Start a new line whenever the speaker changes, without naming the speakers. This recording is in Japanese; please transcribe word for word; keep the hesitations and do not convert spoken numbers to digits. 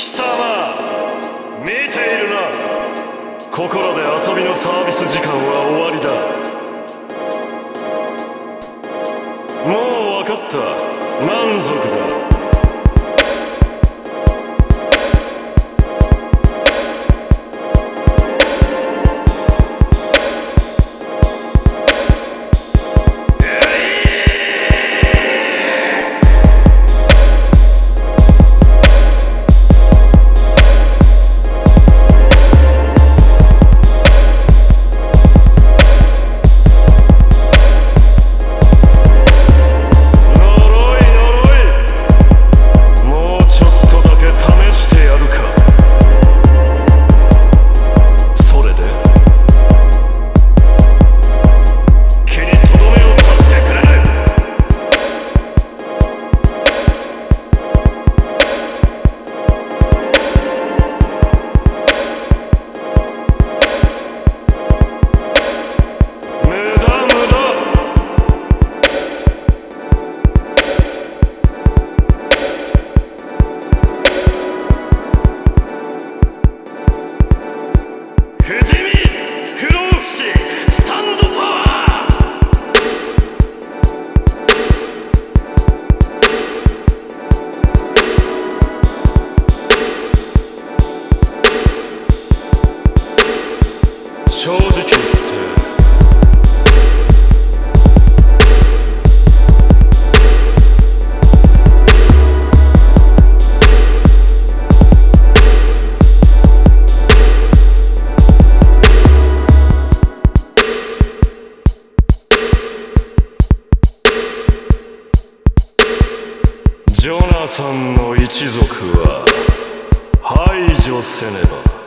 貴様見ているな。ここらで遊びのサービス時間は終わりだ。もう分かった。満足だ。不死身不老不死スタンドパワー。正直言ってジョナサンの一族は排除せねば。